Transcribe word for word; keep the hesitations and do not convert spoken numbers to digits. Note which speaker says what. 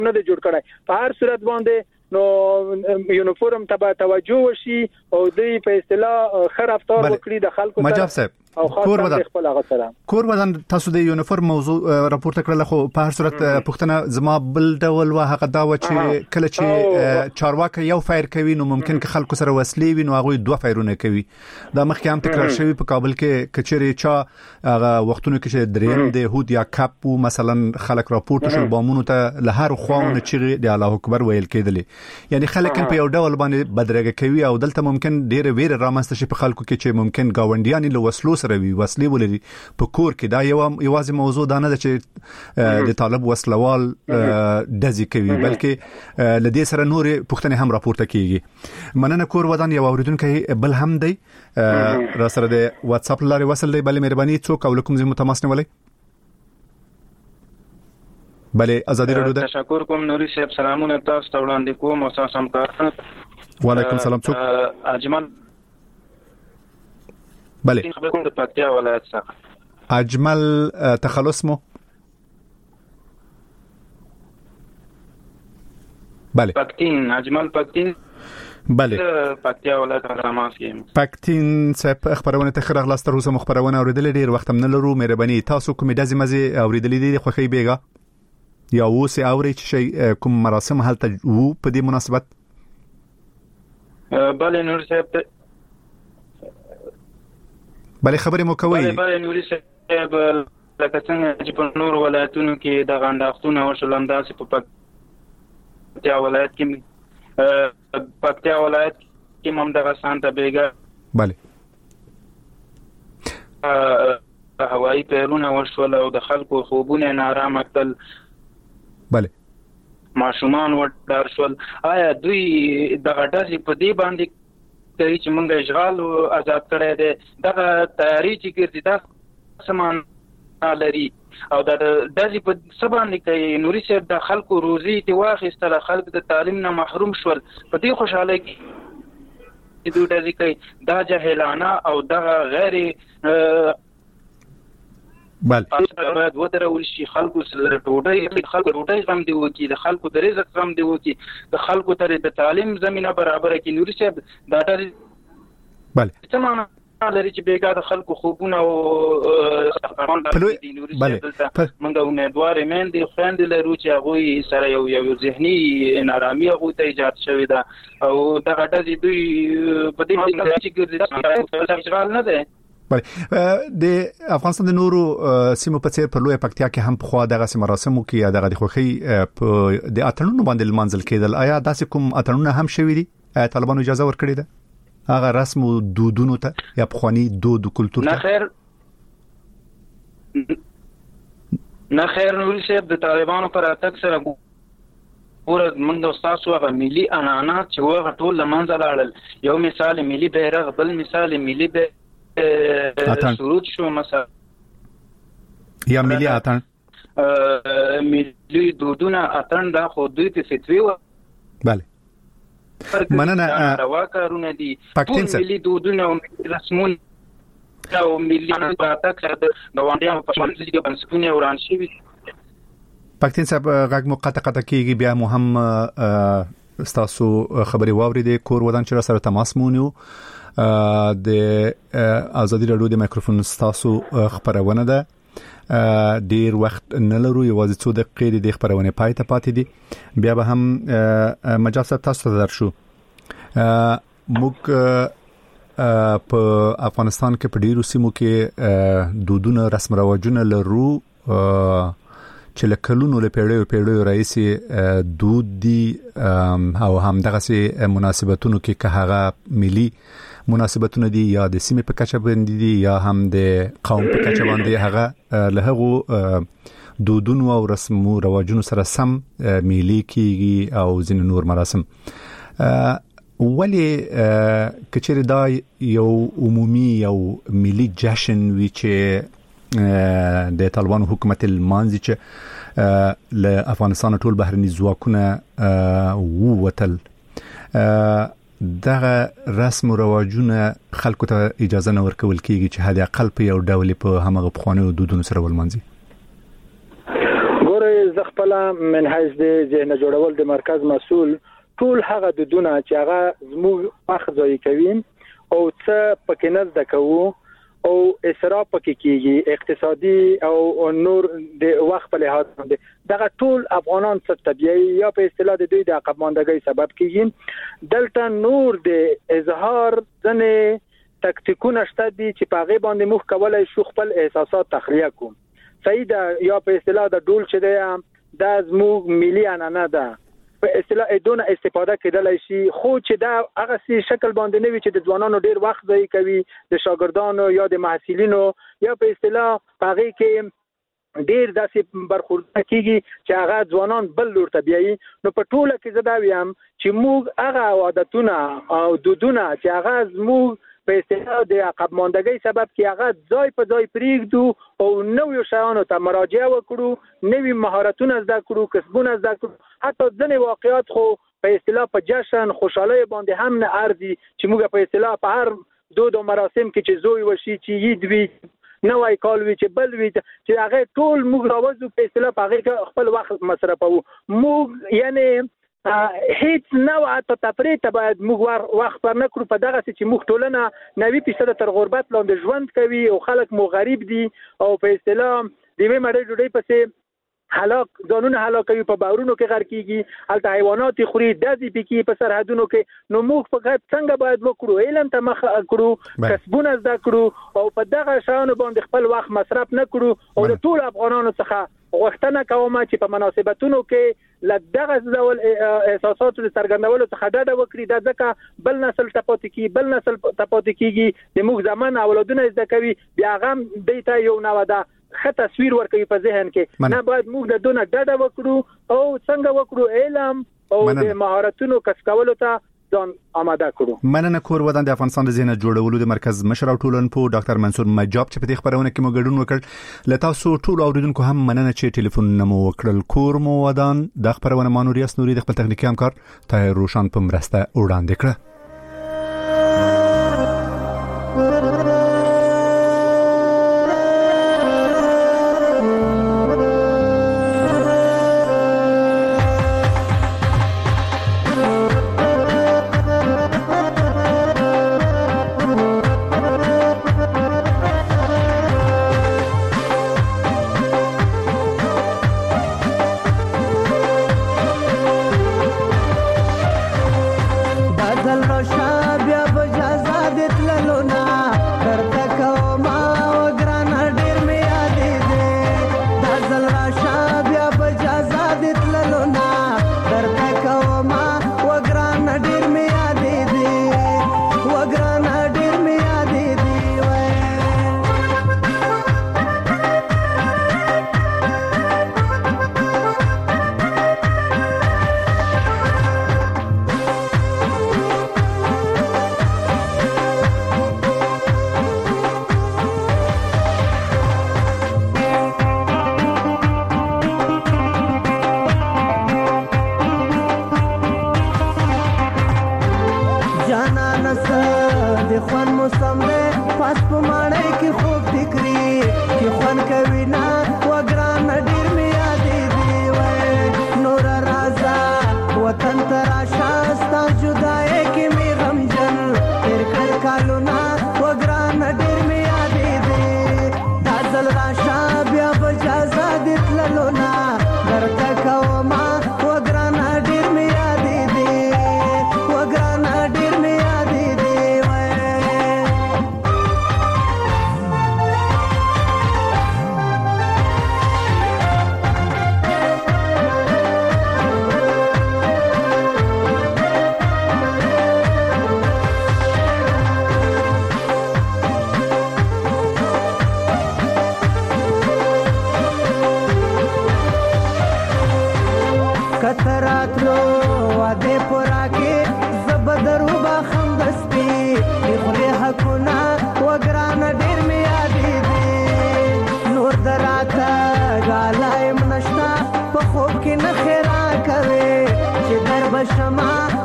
Speaker 1: نه دی جوړ کړی. په هر صورت باندې نو یونیفورم ته توجه وشي او دوی په اصطلاح خیر افطار وکړي د خلکو
Speaker 2: مجاب صاحب
Speaker 1: او
Speaker 2: کور ودان
Speaker 1: خپل هغه سره
Speaker 2: کور ودان تاسو د یونیفورم موضوع راپورته کړل خو په هر صورت پښتنه زما بل ډول وا هغه دا و چې کله چې چارواکي یو فایر کوي نو ممکن که خلکو سره وسلې وي نو هغه دوه فایرونه کوي. دا مخکې هم تکرار شوی په کابل کې کچېری چا هغه وختونو کې چې دریم د هود یا کاپ مثلا خلک راپورته شول بامونو ته له هر خواونه چې د الله اکبر ویل کېدل. یعنی خلک په یو ډول باندې بدرګه کوي او دلته ممکن ډېر ویره رامنځته شي په خلکو کې چې ممکن گاونډیان له وسلو سره وي وسلې ولري په کور کې. دا یو یوازې موضوع دا نه ده چې د طالب وسلوال دزي کوي بلکې لدې سره نور پښتنه هم راپورته کیږي. مننه کور ودان یو اوریدونکو بل هم دی را سره د واتس اپ لاري وصل دی. بل مهرباني څوک او کوم زمو تماس نیولای. بله ازادي رادیو ده.
Speaker 3: تشکر کوم نوري صاحب سلامونه تاسو ته وړاندې کوم او تاسو هم کار.
Speaker 2: وعلیکم السلام څوک
Speaker 3: اجمل.
Speaker 2: بله
Speaker 3: خبر کوم د پکتیا ولایت څخه
Speaker 2: اجمل تخلص مو. بله
Speaker 3: پکتین اجمل پکتین
Speaker 2: بله
Speaker 3: پکتیا ولایت راماس کې
Speaker 2: پکتین صاحب خبرونه ته خره غلاستر اوسه مخبرونه اوریدل ډیر وخت هم نه لرو. مهرباني تاسو کومې دازي مزه اوریدل دي خوخي بیګه یا وسه اوري چې کوم مراسم هلته وو په دې مناسبت؟
Speaker 3: بله نور صاحب
Speaker 2: بله خبرې مو کوي.
Speaker 3: بله نور صاحب لکه څنګه چې په نور ولایتونو کې د غنداختونه او شلنداسي په پکتیا ولایت کې پکتیا ولایت کې هم دغه سانته بیګه
Speaker 2: بله
Speaker 3: هوایي پیرونه وشول او د خلکو خوبونه نارامه کړل.
Speaker 2: بله
Speaker 3: ماشومان وډار شول. آیا دوی دغه ډزې په دې باندې کوي چې موږ اشغال آزاد کړی دی دغه تیاری چې ګرځي دا سمان لري او د ډزې په څه باندې کوي؟ نوري صاحب د خلکو روزي ته واخیستل خلک د تعلیم نه محروم شول په دې خوشاله کې دوی ډزې کوي. دا جاهلانه او دغه غیر
Speaker 2: بل
Speaker 3: باید ودرول شي. خلکو سره ټوډۍ خلکو ټوډۍ هم دی وکی د خلکو د رزق هم دی وکی د خلکو ته د تعلیم زمينه برابر کړي. نوري صاحب دا ډېر
Speaker 2: بله
Speaker 3: څه معنا لري چې بیګا د خلکو خوبونه او قانون د نوري صاحب منګه امیدوار مین دي خوند لرو چې هغه سره یو یو ذهني نارامي هغه ته ایجاد شوی دا او دا غټه دوی په دې باندې چې ګرځي اشغال نه ده.
Speaker 2: بله د افغانستان د نورو سیمو په څیر په لوی پکتیا کې هم په خوا دغه مراسمو کې دغه د خوخي په د اتنونو باندې منځل کېدل. آیا داسې کوم اتنونه هم شوي دي؟ آیا طالبانو اجازه ورکړې ده هغه رسم او دودونو ته یا پخوانی دود او کلتور ته؟
Speaker 3: نه خیر نه خیر نوري صاحب د طالبانو پر اتک سره ور موږ تاسو هغه ملي عنعنات چې وغه ټول لمنځه لاړل. یو مثال ملي بیرغ بل مثال ملي سرود شو مثلا
Speaker 2: یا ملي اتن
Speaker 3: ملي دودونه اتن دا خو دوی ته فتوی و.
Speaker 2: بله مننه
Speaker 3: روا کارونه دي
Speaker 2: پکتین سره
Speaker 3: ملي دودونه او رسمون او ملي عنعنات د غونډیانو په شان چې بنسټونه وران شي.
Speaker 2: پکتین صاحب غږ مو قطع قطع کیږي بیا مو هم تاسو خبري واوریدې کور ودان چې سره تماس مونیو د ازادي رادیو د مایکروفون تاسو خبرونه ده. ډیر وخت نه لرو یوازې څو دقیقې د خبرونه پای ته پاتې دي بیا به هم مجاز تاسو ته درشو. موږ په افغانستان کې په ډیرو سیمو کې دودونه رسم رواجونه لرو چې لکلونو له پیړیو پیړیو رئیسي دود دي او هم دغه سي مناسبتونو کې که هغه ملي مناسبتونه دي یا د سیمې په کچه باندې دي یا هم د قوم په کچه باندې هغه له هغه دودونو او رسمو رواجونو سره سم ملي کیږي او ځین نور مراسم. ولی کچېره دا یو عمومي یو ملي جشن وی چې د طالبانو حکومت المانزي چې له افغانستان ټول بهرني ځواکونه ووتل دغه رسم او رواجونه خلکو ته اجازه نه ورکول کیږي چې هدا اقل په یو ډول په همغه بخوانه دودونو سره ولمنځي.
Speaker 1: ګوره زه خپل من حیث د ذهن جوړول د مرکز مسؤل ټول هغه د دونه چې هغه زموږ وخت ضایع کوي او څه پکې نه زده کوو او اسراف پکې کیږي اقتصادي او نور د وخت په لحاظ باندې دغه ټول افغانان څه طبيعي یا په اصطلاح د دوی د عقب ماندګۍ سبب کیږي دلته نور د اظهار ځنه تکتیکونه شته دي چې په غي باندې مخ کولای شو خپل احساسات تخلیه کوم سیدا یا په اصطلاح د ډول چې ده د زموږ ملي عنعنه ده په اصطلاح دونه استفاده کېدلای شي خو چې دا هغه سي شکل باندې نه وي چې د ځوانانو ډیر وخت ضایع کوي د شاګردانو یا د محصلینو یا په اصطلاح هغه کې ډیر داسې برخورد کیږي چې هغه ځوانان بل لور طبيعي نو په ټوله کې زدا ویم چې موږ هغه عادتونه او دودونه چې هغه زموږ په اصطلاح د عقب ماندګۍ سبب کې هغه ځای په ځای پریږدو او نوې شیانو ته مراجعه وکړو نوې مهارتونه زده کړو کسبونه زده کړو حتی ځینې واقعیات خو په اصطلاح په جشن خوشحالي باندې هم نه ارزي چې موږ په اصطلاح په هر دود او مراسم کې چې زوی وشي چې عید وي نوای کال وی چې بل وی چې هغه ټول موږ راوځو په اصطلاح په هغه خپل وخت مصرفو موږ یعنی هیڅ نوع ته تفریط باید موږ وخت پر نه کړو په دغه چې موږ ټولنه نوي فیصد تر غربت لاندې ژوند کوي او خلک مو غریب دي او په اصطلاح د وی مړې ډوډۍ پسې هلاک ځانونه هلاک کوي په باورونو کې غر کیږي الته حیوانات خوري دځي پکې په سرحدونو کې نو موږ فقط څنګه باید وکړو علم ته مخ کړو کسبونه زده کړو او په دغه شانو باندې خپل وخت مصرف نه کړو او د ټول افغانانو څخه غوښتنه کوم چې په مناسبتونو کې لدغه ډول احساساتو څرګندولو څخه ډډه وکړي د ځکه بل نسل تپاتې کی بل نسل تپاتې کیږي د موږ زمان اولادونه زده کوي بیا غم دیته یو نو ده ښه تصویر ورکوي په ذهن کې نه باید موږ د دونه ډډه وکړو او څنګه وکړو علم او د مهارتونو کسب کولو ته ځان آماده کړو.
Speaker 2: مننه کور ودان د افغانستان د ذهن جوړولو د مرکز مشر او ټولنپوه ډاکټر منصور مجاب چې په دې خبرونه کې مو ګډون وکړ لته تاسو ټول اوریدونکو هم مننه چې ټلیفون نمو وکړل کور مو ودان د خبرونه مانوریاس نوري د خپل تخنیکی همکار طاهر روشن په مرسته وړاندې کړ.
Speaker 4: شما